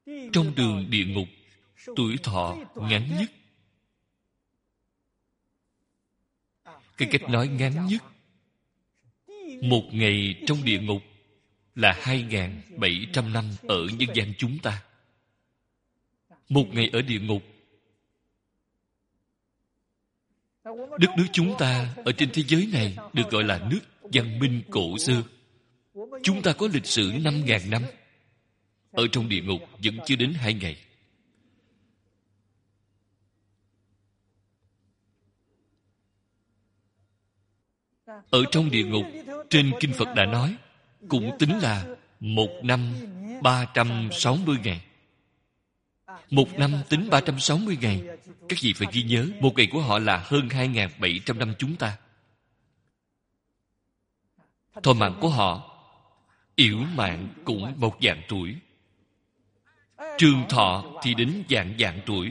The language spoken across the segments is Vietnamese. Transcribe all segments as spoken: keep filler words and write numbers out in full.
Trong đường địa ngục, tuổi thọ ngắn nhất. Cái cách nói ngắn nhất, một ngày trong địa ngục là hai nghìn bảy trăm năm ở nhân gian chúng ta. Một ngày ở địa ngục, đất nước chúng ta ở trên thế giới này được gọi là nước văn minh cổ xưa. Chúng ta có lịch sử năm nghìn năm. Ở trong địa ngục vẫn chưa đến hai ngày. Ở trong địa ngục, trên Kinh Phật đã nói, cũng tính là một năm ba trăm sáu mươi ngày. Một năm tính ba trăm sáu mươi ngày. Các vị phải ghi nhớ, một ngày của họ là hơn hai nghìn bảy trăm năm chúng ta. Thọ mạng của họ, yểu mạng cũng một vạn tuổi. Trường thọ thì đến vạn vạn tuổi.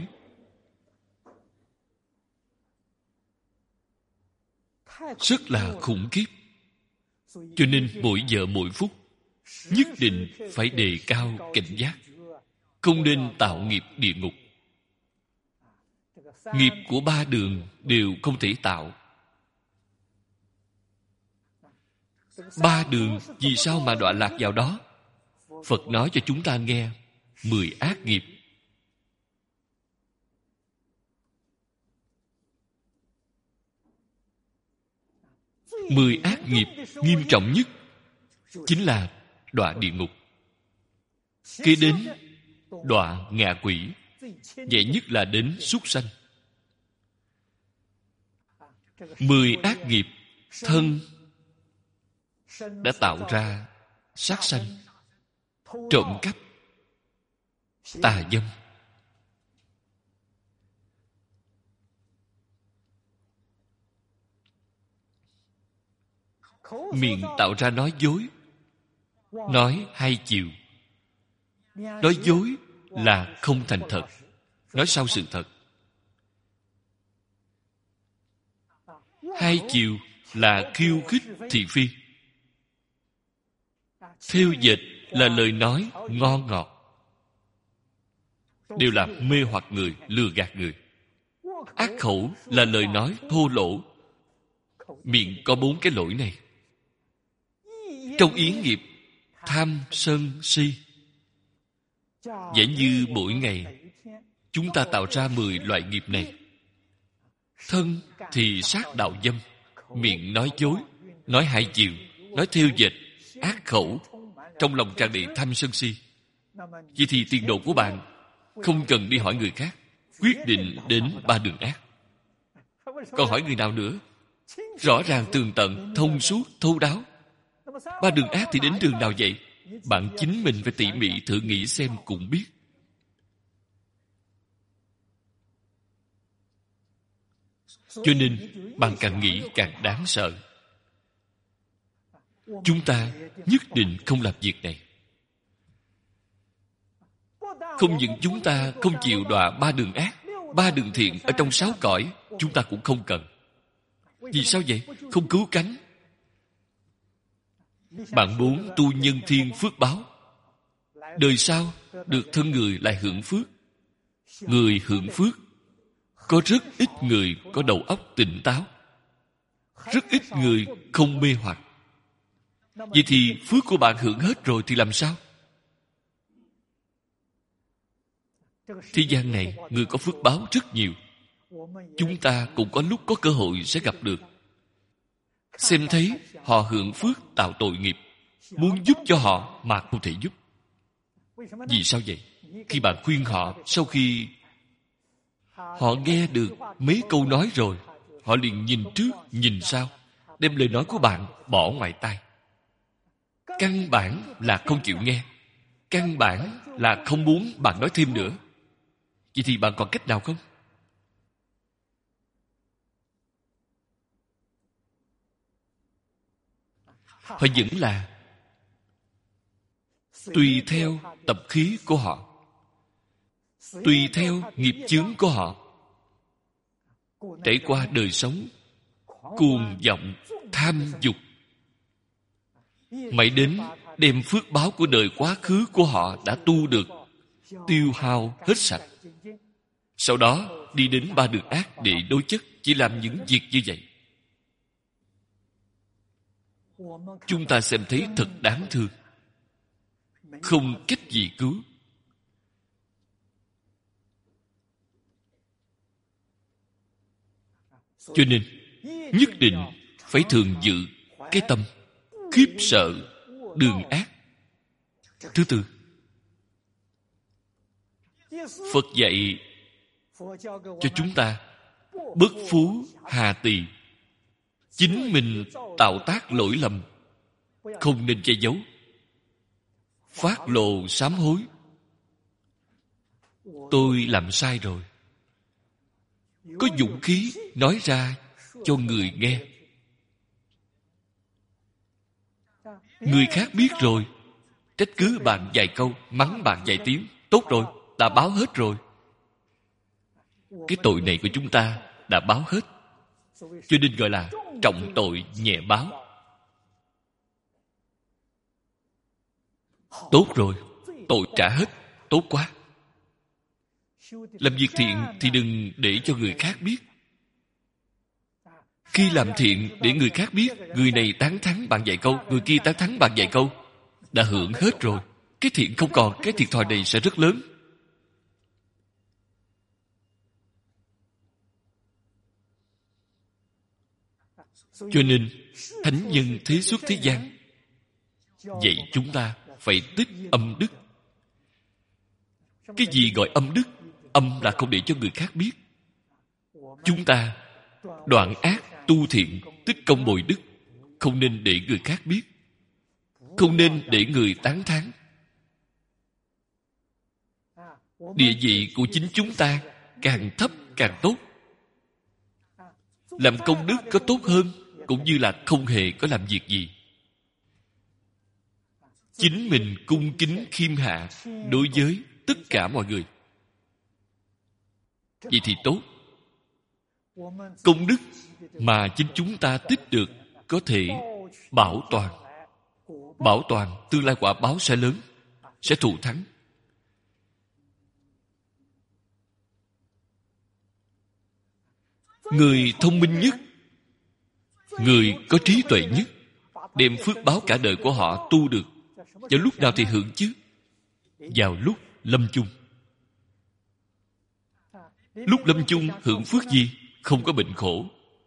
Rất là khủng khiếp. Cho nên mỗi giờ mỗi phút nhất định phải đề cao cảnh giác, không nên tạo nghiệp địa ngục. Nghiệp của ba đường đều không thể tạo. Ba đường vì sao mà đọa lạc vào đó? Phật nói cho chúng ta nghe mười ác nghiệp. Mười ác nghiệp nghiêm trọng nhất chính là đọa địa ngục. Kế đến đọa ngạ quỷ. Nhẹ nhất là đến súc sanh. Mười ác nghiệp thân đã tạo ra sát sanh, trộm cắp, tà dâm. Miệng tạo ra nói dối, nói hai chiều. Nói dối là không thành thật, nói sau sự thật. Hai chiều là khiêu khích thị phi. Thêu dệt là lời nói ngon ngọt, đều là mê hoặc người, lừa gạt người. Ác khẩu là lời nói thô lỗ. Miệng có bốn cái lỗi này. Trong ý nghiệp tham sân si, giả như mỗi ngày chúng ta tạo ra mười loại nghiệp này. Thân thì sát đạo dâm, miệng nói dối, nói hai chiều, nói thêu dệt, ác khẩu, trong lòng tràn đầy tham sân si. Vậy thì tiền đồ của bạn không cần đi hỏi người khác, quyết định đến ba đường ác. Còn hỏi người nào nữa? Rõ ràng tường tận, thông suốt, thấu đáo. Ba đường ác thì đến đường nào vậy? Bạn chính mình phải tỉ mỉ thử nghĩ xem cũng biết. Cho nên bạn càng nghĩ càng đáng sợ. Chúng ta nhất định không làm việc này. Không những chúng ta không chịu đọa ba đường ác, ba đường thiện ở trong sáu cõi, chúng ta cũng không cần. Vì sao vậy? Không cứu cánh. Bạn muốn tu nhân thiên phước báo, đời sau được thân người lại hưởng phước. Người hưởng phước, có rất ít người có đầu óc tỉnh táo, rất ít người không mê hoặc. Vậy thì phước của bạn hưởng hết rồi thì làm sao? Thế gian này người có phước báo rất nhiều. Chúng ta cũng có lúc có cơ hội sẽ gặp được. Xem thấy họ hưởng phước tạo tội nghiệp, muốn giúp cho họ mà không thể giúp. Vì sao vậy? Khi bạn khuyên họ, sau khi họ nghe được mấy câu nói rồi, họ liền nhìn trước, nhìn sau, đem lời nói của bạn bỏ ngoài tai. Căn bản là không chịu nghe, căn bản là không muốn bạn nói thêm nữa. Vậy thì bạn còn cách nào không? Họ vẫn là tùy theo tập khí của họ, tùy theo nghiệp chướng của họ, trải qua đời sống cuồng vọng tham dục, mãi đến đem phước báo của đời quá khứ của họ đã tu được, tiêu hao hết sạch. Sau đó đi đến ba đường ác để đối chất, chỉ làm những việc như vậy. Chúng ta xem thấy thật đáng thương, không cách gì cứu. Cho nên nhất định phải thường giữ cái tâm khiếp sợ đường ác. Thứ tư, Phật dạy cho chúng ta bất phú hà tỳ. Chính mình tạo tác lỗi lầm, không nên che giấu, phát lộ sám hối. Tôi làm sai rồi. Có dũng khí nói ra cho người nghe. Người khác biết rồi, trách cứ bạn vài câu, mắng bạn vài tiếng, tốt rồi, đã báo hết rồi. Cái tội này của chúng ta đã báo hết, cho nên gọi là trọng tội nhẹ báo. Tốt rồi, tội trả hết, tốt quá. Làm việc thiện thì đừng để cho người khác biết. Khi làm thiện để người khác biết, người này tán thán bạn vài câu, người kia tán thán bạn vài câu, đã hưởng hết rồi. Cái thiện không còn, cái thiệt thòi này sẽ rất lớn. Cho nên thánh nhân thế xuất thế gian vậy chúng ta phải tích âm đức. Cái gì gọi âm đức? Âm là không để cho người khác biết. Chúng ta đoạn ác tu thiện, tích công bồi đức, không nên để người khác biết, không nên để người tán thán. Địa vị của chính chúng ta càng thấp càng tốt. Làm công đức có tốt hơn, cũng như là không hề có làm việc gì. Chính mình cung kính khiêm hạ đối với tất cả mọi người, vậy thì tốt. Công đức mà chính chúng ta tích được có thể bảo toàn. Bảo toàn tương lai quả báo sẽ lớn, sẽ thù thắng. Người thông minh nhất, người có trí tuệ nhất, đem phước báo cả đời của họ tu được, vào lúc nào thì hưởng chứ? Vào lúc lâm chung. Lúc lâm chung hưởng phước gì? Không có bệnh khổ.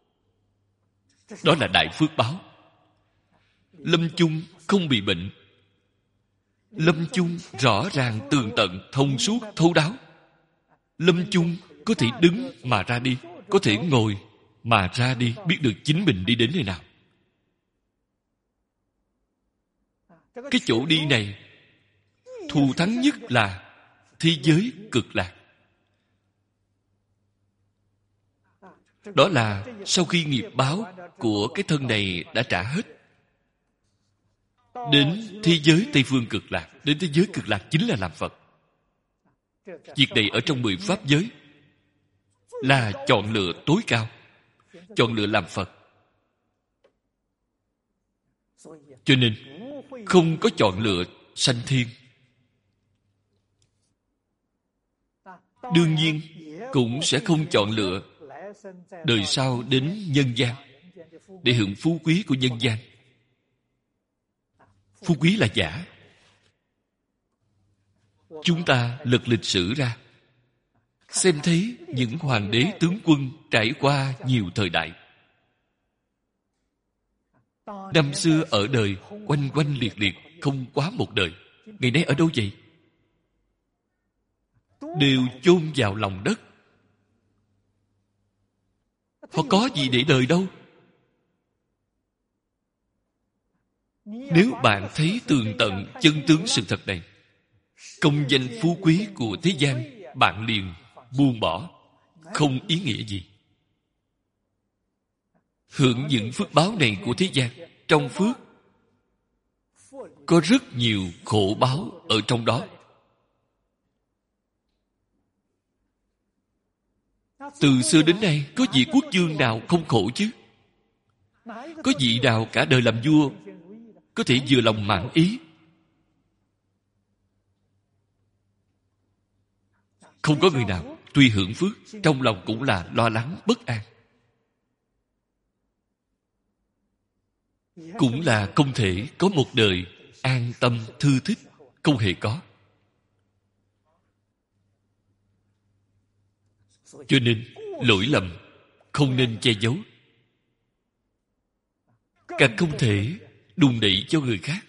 Đó là đại phước báo. Lâm chung không bị bệnh. Lâm chung rõ ràng tường tận, thông suốt, thấu đáo. Lâm chung có thể đứng mà ra đi, có thể ngồi mà ra đi, biết được chính mình đi đến nơi nào. Cái chỗ đi này thù thắng nhất là thế giới cực lạc. Đó là sau khi nghiệp báo của cái thân này đã trả hết, đến thế giới Tây Phương cực lạc. Đến thế giới cực lạc chính là làm Phật. Việc này ở trong mười pháp giới là chọn lựa tối cao, chọn lựa làm Phật. Cho nên không có chọn lựa sanh thiên. Đương nhiên cũng sẽ không chọn lựa đời sau đến nhân gian để hưởng phú quý của nhân gian. Phú quý là giả. Chúng ta lật lịch sử ra, xem thấy những hoàng đế tướng quân trải qua nhiều thời đại. Năm xưa ở đời quanh quanh liệt liệt, không quá một đời. Ngày nay ở đâu vậy? Đều chôn vào lòng đất. Họ có gì để đời đâu. Nếu bạn thấy tường tận chân tướng sự thật này, công danh phú quý của thế gian bạn liền buông bỏ, không ý nghĩa gì. Hưởng những phước báo này của thế gian, trong phước có rất nhiều khổ báo ở trong đó. Từ xưa đến nay có vị quốc vương nào không khổ chứ? Có vị nào cả đời làm vua có thể vừa lòng mãn ý? Không có người nào tuy hưởng phước, trong lòng cũng là lo lắng bất an. Cũng là không thể có một đời an tâm thư thích, không hề có. Cho nên lỗi lầm không nên che giấu, càng không thể đùn đẩy cho người khác.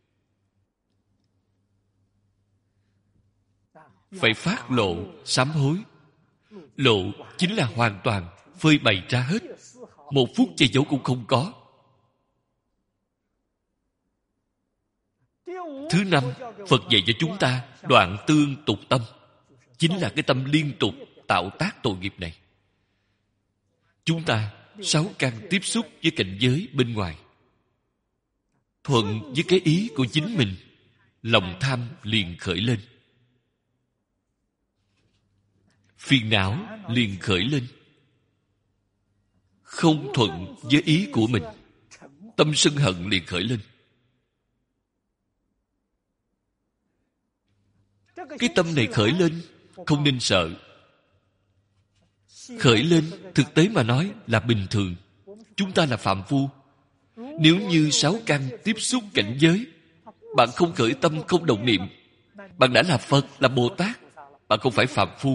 Phải phát lộ sám hối. Lộ chính là hoàn toàn phơi bày ra hết, một phút che giấu cũng không có. Thứ năm, Phật dạy cho chúng ta đoạn tương tục tâm, chính là cái tâm liên tục tạo tác tội nghiệp này. Chúng ta sáu căn tiếp xúc với cảnh giới bên ngoài, thuận với cái ý của chính mình, lòng tham liền khởi lên, phiền não liền khởi lên. Không thuận với ý của mình, tâm sân hận liền khởi lên. Cái tâm này khởi lên không nên sợ. Khởi lên thực tế mà nói là bình thường. Chúng ta là phàm phu. Nếu như sáu căn tiếp xúc cảnh giới, bạn không khởi tâm, không động niệm, bạn đã là Phật, là Bồ Tát. Bạn không phải phàm phu.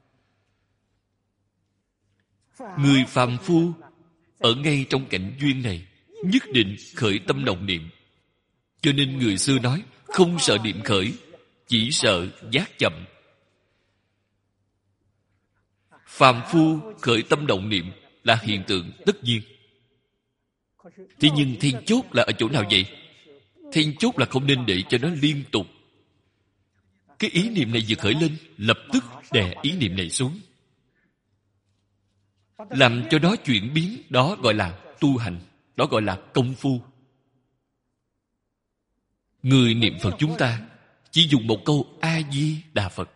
Người phàm phu ở ngay trong cảnh duyên này nhất định khởi tâm động niệm. Cho nên người xưa nói không sợ niệm khởi, chỉ sợ giác chậm. Phàm phu khởi tâm động niệm là hiện tượng tất nhiên. Thế nhưng then chốt là ở chỗ nào vậy? Then chốt là không nên để cho nó liên tục. Cái ý niệm này vừa khởi lên, lập tức đè ý niệm này xuống, làm cho đó chuyển biến. Đó gọi là tu hành, đó gọi là công phu. Người niệm Phật chúng ta chỉ dùng một câu A-di-đà Phật.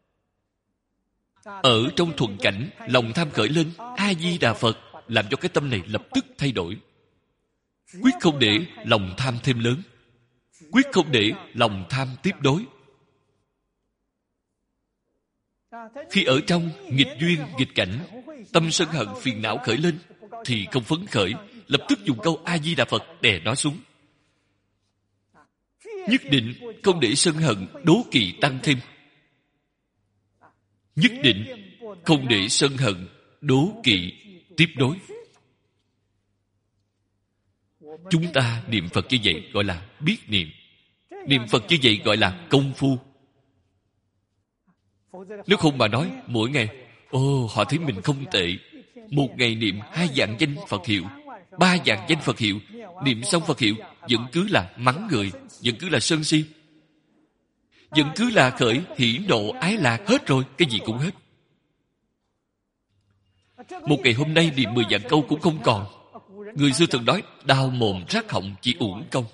Ở trong thuận cảnh, lòng tham khởi lên, A-di-đà Phật, làm cho cái tâm này lập tức thay đổi. Quyết không để lòng tham thêm lớn, quyết không để lòng tham tiếp đối. Khi ở trong nghịch duyên, nghịch cảnh, tâm sân hận phiền não khởi lên, thì không phấn khởi, lập tức dùng câu A-di-đà Phật đè nó xuống. Nhất định không để sân hận đố kỵ tăng thêm. Nhất định không để sân hận đố kỵ tiếp đối. Chúng ta niệm Phật như vậy gọi là biết niệm. Niệm Phật như vậy gọi là công phu. Nếu không mà nói mỗi ngày, ồ, họ thấy mình không tệ, một ngày niệm hai vạn danh Phật hiệu, ba vạn danh Phật hiệu, niệm xong Phật hiệu vẫn cứ là mắng người, vẫn cứ là sân si, vẫn cứ là khởi hỉ nộ ái lạc, hết rồi, cái gì cũng hết. Một ngày hôm nay niệm mười vạn câu cũng không còn. Người xưa thường nói đau mồm rát họng chỉ uổng công.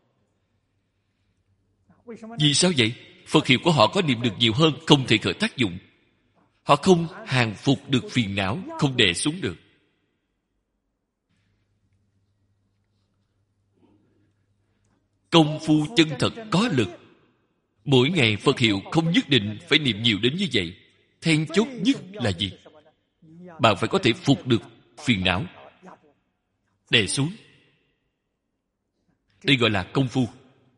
Vì sao vậy? Phật hiệu của họ có niệm được nhiều hơn, không thể khởi tác dụng. Họ không hàng phục được phiền não, không đè xuống được. Công phu chân thật có lực. Mỗi ngày Phật hiệu không nhất định phải niệm nhiều đến như vậy. Then chốt nhất là gì? Bạn phải có thể phục được phiền não, đè xuống. Đây gọi là công phu.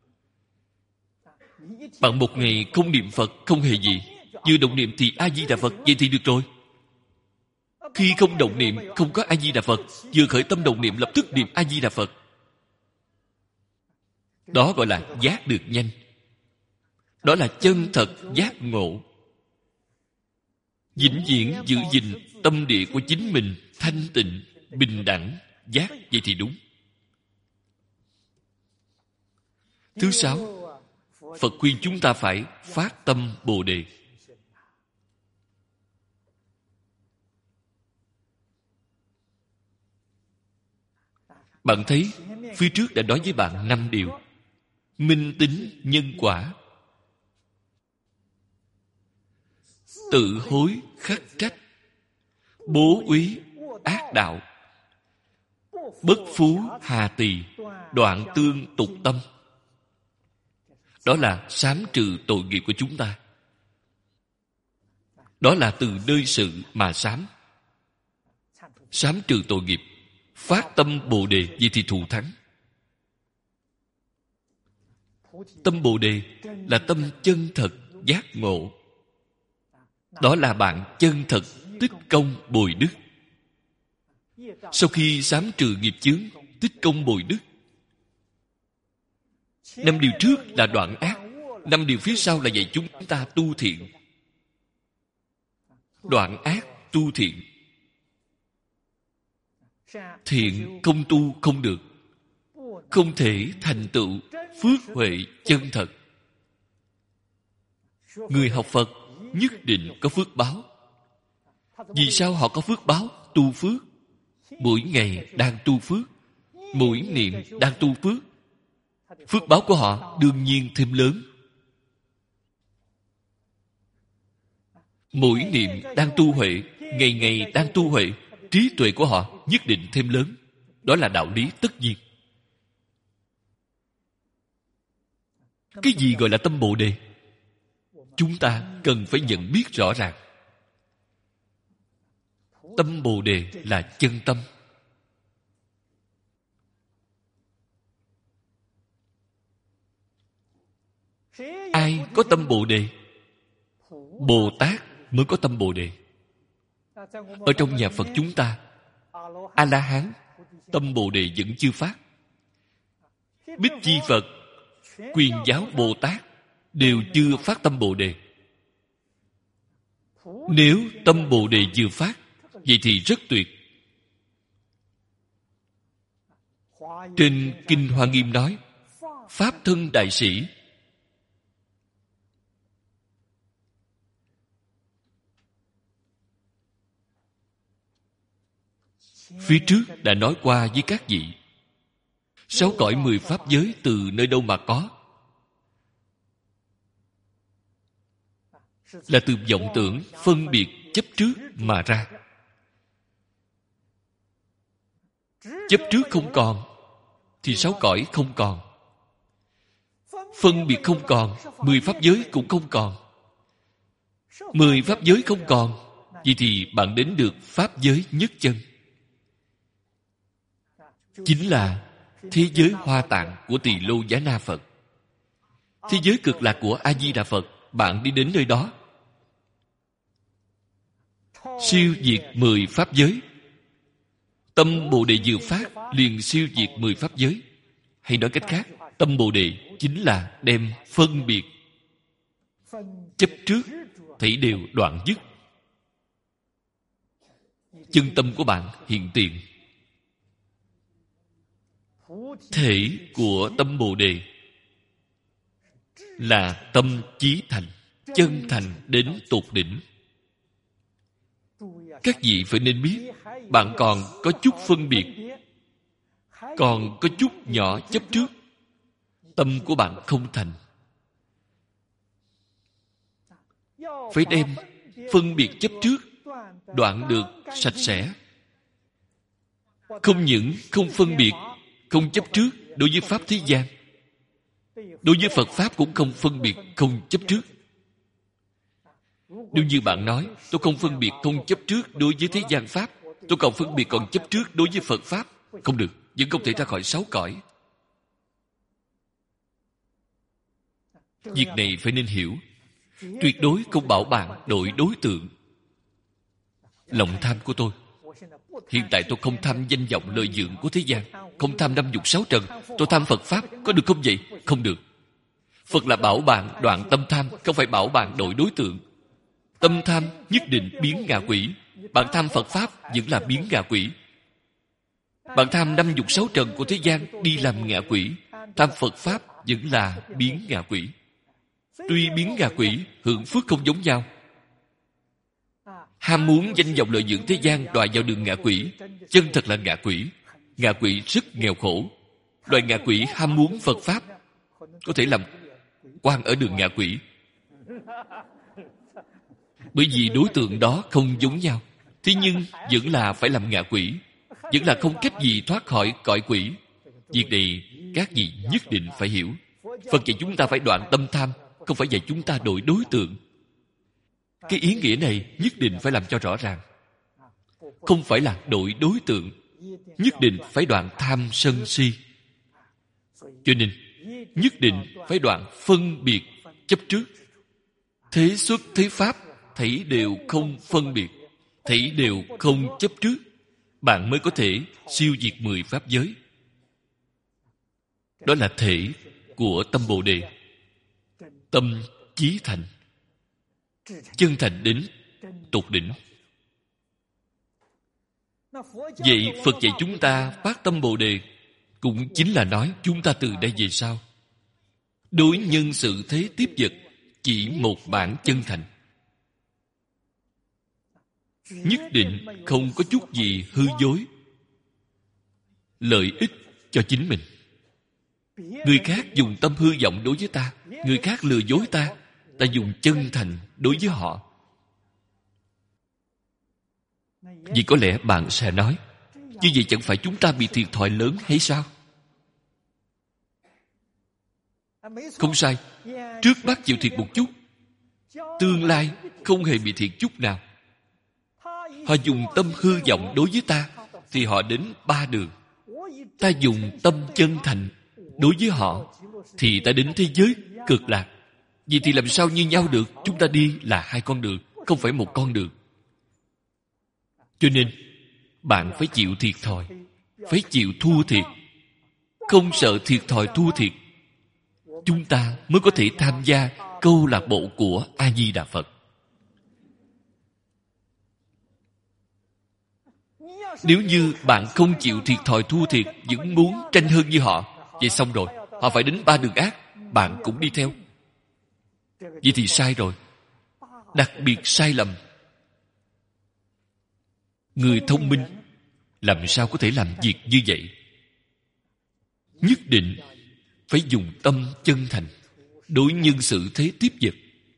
Bạn một ngày không niệm Phật không hề gì, vừa động niệm thì A-di-đà Phật, vậy thì được rồi. Khi không động niệm, không có A-di-đà Phật, vừa khởi tâm động niệm lập tức niệm A-di-đà Phật. Đó gọi là giác được nhanh. Đó là chân thật giác ngộ. Vĩnh viễn giữ gìn tâm địa của chính mình thanh tịnh, bình đẳng, giác, vậy thì đúng. Thứ sáu, Phật khuyên chúng ta phải phát tâm Bồ Đề. Bạn thấy, phía trước đã nói với bạn năm điều. Minh tính nhân quả, tự hối khắc trách, bố úy ác đạo, bất phú hà tỳ, đoạn tương tục tâm. Đó là sám trừ tội nghiệp của chúng ta. Đó là từ nơi sự mà sám. Sám trừ tội nghiệp, phát tâm Bồ Đề, vậy thì thù thắng. Tâm Bồ Đề là tâm chân thật giác ngộ. Đó là bạn chân thật tích công bồi đức. Sau khi sám trừ nghiệp chướng, tích công bồi đức, năm điều trước là đoạn ác, năm điều phía sau là dạy chúng ta tu thiện. Đoạn ác tu thiện. Thiện không tu không được, không thể thành tựu phước huệ chân thật. Người học Phật nhất định có phước báo. Vì sao họ có phước báo? Tu phước. Mỗi ngày đang tu phước, mỗi niệm đang tu phước. Phước báo của họ đương nhiên thêm lớn. Mỗi niệm đang tu huệ, ngày ngày đang tu huệ, trí tuệ của họ nhất định thêm lớn. Đó là đạo lý tất nhiên. Cái gì gọi là tâm Bồ Đề? Chúng ta cần phải nhận biết rõ ràng. Tâm Bồ Đề là chân tâm. Ai có tâm Bồ Đề? Bồ Tát mới có tâm Bồ Đề. Ở trong nhà Phật chúng ta, A-la-hán tâm Bồ Đề vẫn chưa phát. Bích Chi Phật, Quyền Giáo Bồ Tát đều chưa phát tâm Bồ Đề. Nếu tâm Bồ Đề vừa phát, vậy thì rất tuyệt. Trên Kinh Hoa Nghiêm nói, Pháp thân đại sĩ. Phía trước đã nói qua với các vị, sáu cõi mười pháp giới từ nơi đâu mà có? Là từ vọng tưởng phân biệt chấp trước mà ra. Chấp trước không còn thì sáu cõi không còn. Phân biệt không còn, mười pháp giới cũng không còn. Mười pháp giới không còn, vậy thì bạn đến được pháp giới nhất chân. Chính là thế giới Hoa Tạng của Tỳ Lô Giá Na Phật. Thế giới Cực Lạc của A Di Đà Phật, bạn đi đến nơi đó, siêu diệt mười pháp giới. Tâm Bồ Đề vừa phát liền siêu diệt mười pháp giới. Hay nói cách khác, tâm Bồ Đề chính là đem phân biệt chấp trước thảy đều đoạn dứt. Chân tâm của bạn hiện tiền. Thể của tâm Bồ Đề là tâm chí thành, chân thành đến tột đỉnh. Các vị phải nên biết, bạn còn có chút phân biệt, còn có chút nhỏ chấp trước, tâm của bạn không thành. Phải đem phân biệt chấp trước đoạn được sạch sẽ. Không những không phân biệt, không chấp trước đối với pháp thế gian, đối với Phật Pháp cũng không phân biệt, không chấp trước. Nếu như bạn nói, tôi không phân biệt, không chấp trước đối với thế gian Pháp, tôi còn phân biệt, còn chấp trước đối với Phật Pháp, không được, vẫn không thể ra khỏi sáu cõi. Việc này phải nên hiểu. Tuyệt đối không bảo bạn đổi đối tượng. Lòng tham của tôi, hiện tại tôi không tham danh vọng lợi dưỡng của thế gian, không tham năm dục sáu trần, tôi tham Phật Pháp, có được không vậy? Không được. Phật là bảo bạn đoạn tâm tham, không phải bảo bạn đổi đối tượng. Tâm tham nhất định biến ngạ quỷ. Bạn tham Phật Pháp vẫn là biến ngạ quỷ. Bạn tham năm dục sáu trần của thế gian đi làm ngạ quỷ. Tham Phật Pháp vẫn là biến ngạ quỷ. Tuy biến ngạ quỷ, hưởng phước không giống nhau. Ham muốn danh vọng lợi dưỡng thế gian đọa vào đường ngạ quỷ, chân thật là ngạ quỷ. Ngạ quỷ rất nghèo khổ. Loài ngạ quỷ ham muốn Phật Pháp có thể làm quan ở đường ngạ quỷ. Bởi vì đối tượng đó không giống nhau. Thế nhưng vẫn là phải làm ngạ quỷ, vẫn là không cách gì thoát khỏi cõi quỷ. Việc này các vị nhất định phải hiểu. Phật dạy chúng ta phải đoạn tâm tham, không phải dạy chúng ta đổi đối tượng. Cái ý nghĩa này nhất định phải làm cho rõ ràng. Không phải là đổi đối tượng, nhất định phải đoạn tham sân si. Cho nên nhất định phải đoạn phân biệt chấp trước. Thế xuất thế pháp, thảy đều không phân biệt, thảy đều không chấp trước, bạn mới có thể siêu diệt mười pháp giới. Đó là thể của tâm Bồ Đề. Tâm chí thành, chân thành đến tột đỉnh. Vậy Phật dạy chúng ta phát tâm Bồ Đề cũng chính là nói chúng ta từ đây về sau đối nhân sự thế tiếp vật chỉ một bản chân thành, nhất định không có chút gì hư dối, lợi ích cho chính mình. Người khác dùng tâm hư vọng đối với ta, người khác lừa dối ta, ta dùng chân thành đối với họ. Vì có lẽ bạn sẽ nói, như vậy chẳng phải chúng ta bị thiệt thòi lớn hay sao? Không sai. Trước mắt chịu thiệt một chút, tương lai không hề bị thiệt chút nào. Họ dùng tâm hư vọng đối với ta, thì họ đến ba đường. Ta dùng tâm chân thành đối với họ, thì ta đến thế giới cực lạc. Vậy thì làm sao như nhau được? Chúng ta đi là hai con đường, không phải một con đường. Cho nên bạn phải chịu thiệt thòi, phải chịu thua thiệt. Không sợ thiệt thòi thua thiệt, chúng ta mới có thể tham gia câu lạc bộ của A Di Đà Phật. Nếu như bạn không chịu thiệt thòi thua thiệt, vẫn muốn tranh hơn như họ, vậy xong rồi, họ phải đến ba đường ác, bạn cũng đi theo. Vậy thì sai rồi, đặc biệt sai lầm. Người thông minh làm sao có thể làm việc như vậy? Nhất định phải dùng tâm chân thành đối nhân xử thế tiếp vật.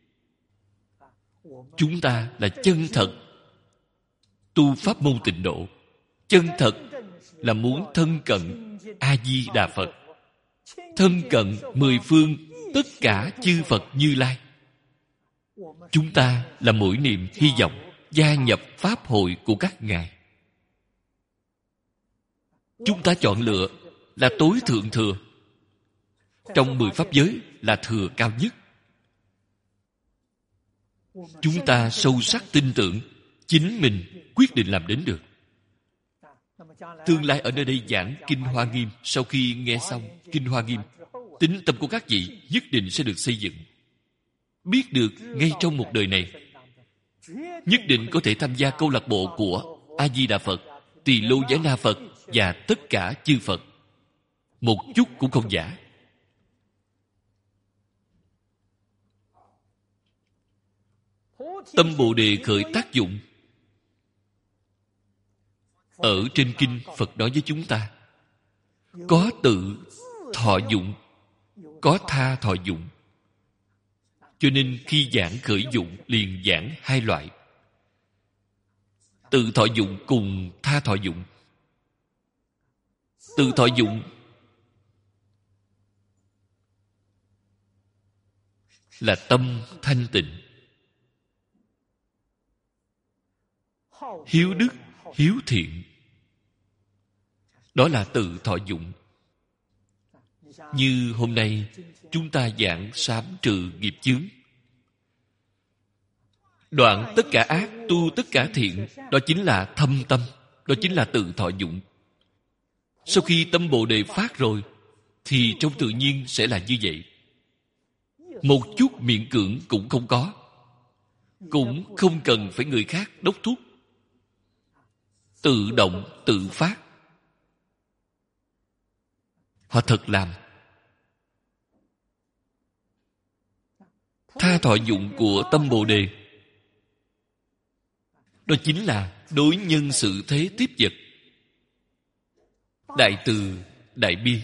Chúng ta là chân thật tu pháp môn tịnh độ, chân thật là muốn thân cận A Di Đà Phật, thân cận mười phương tất cả chư Phật Như Lai. Chúng ta là mỗi niệm hy vọng gia nhập pháp hội của các ngài. Chúng ta chọn lựa là tối thượng thừa, trong mười pháp giới là thừa cao nhất. Chúng ta sâu sắc tin tưởng chính mình quyết định làm đến được. Tương lai ở nơi đây giảng Kinh Hoa Nghiêm, sau khi nghe xong Kinh Hoa Nghiêm, tín tâm của các vị nhất định sẽ được xây dựng. Biết được ngay trong một đời này, nhất định có thể tham gia câu lạc bộ của A Di Đà Phật, Tỳ Lô Giải Na Phật và tất cả chư Phật. Một chút cũng không giả. Tâm Bồ Đề khởi tác dụng. Ở trên kinh Phật nói với chúng ta, có tự thọ dụng, có tha thọ dụng. Cho nên khi giảng khởi dụng liền giảng hai loại, tự thọ dụng cùng tha thọ dụng. Tự thọ dụng là tâm thanh tịnh, hiếu đức, hiếu thiện. Đó là tự thọ dụng. Như hôm nay chúng ta giảng sám trừ nghiệp chướng, đoạn tất cả ác, tu tất cả thiện, đó chính là thâm tâm, đó chính là tự thọ dụng. Sau khi tâm Bồ Đề phát rồi, thì trong tự nhiên sẽ là như vậy. Một chút miễn cưỡng cũng không có, cũng không cần phải người khác đốc thúc. Tự động, tự phát. Họ thật làm. Tha thọ dụng của tâm Bồ Đề, đó chính là đối nhân sự thế tiếp vật. Đại từ, đại bi.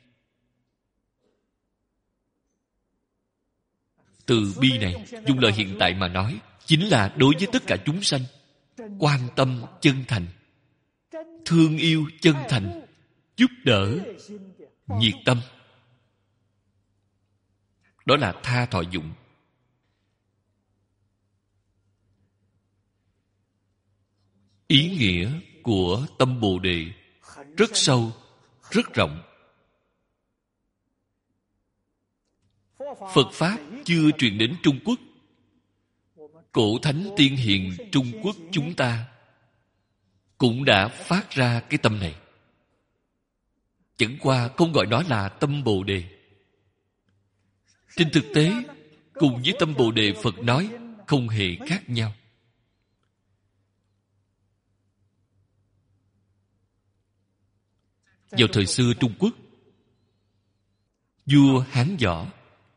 Từ bi này, dùng lời hiện tại mà nói, chính là đối với tất cả chúng sanh, quan tâm chân thành, thương yêu chân thành, giúp đỡ nhiệt tâm. Đó là tha thọ dụng. Ý nghĩa của tâm Bồ Đề rất sâu, rất rộng. Phật Pháp chưa truyền đến Trung Quốc. Cổ thánh tiên hiền Trung Quốc chúng ta cũng đã phát ra cái tâm này. Chẳng qua không gọi nó là tâm Bồ Đề. Trên thực tế, cùng với tâm Bồ Đề Phật nói không hề khác nhau. Vào thời xưa Trung Quốc, vua Hán Võ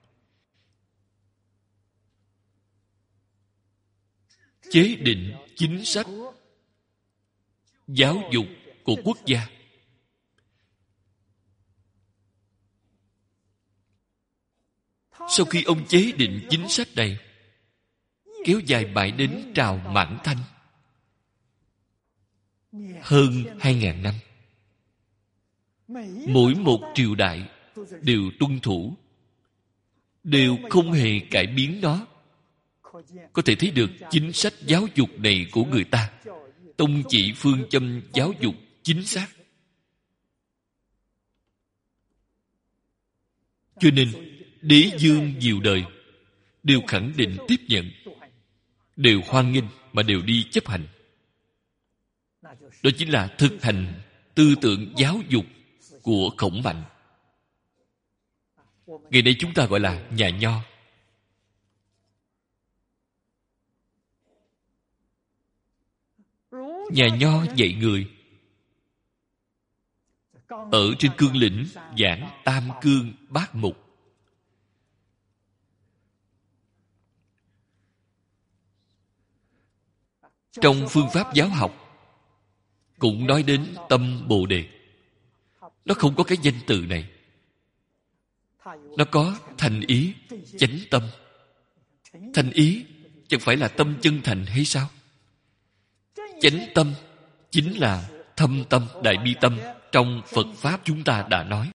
chế định chính sách giáo dục của quốc gia. Sau khi ông chế định chính sách này, kéo dài mãi đến Trào Mãn Thanh, hơn hai ngàn năm. Mỗi một triều đại đều tuân thủ, đều không hề cải biến nó. Có thể thấy được chính sách giáo dục này của người ta, tông chỉ phương châm giáo dục chính xác. Cho nên đế dương nhiều đời đều khẳng định tiếp nhận, đều hoan nghênh mà đều đi chấp hành. Đó chính là thực hành tư tưởng giáo dục của Khổng Mạnh. Ngày nay chúng ta gọi là nhà Nho. Nhà Nho dạy người ở trên cương lĩnh giảng tam cương bát mục. Trong phương pháp giáo học cũng nói đến tâm Bồ Đề. Nó không có cái danh từ này. Nó có thành ý, chánh tâm. Thành ý chẳng phải là tâm chân thành hay sao? Chánh tâm chính là thâm tâm đại bi tâm trong Phật Pháp chúng ta đã nói.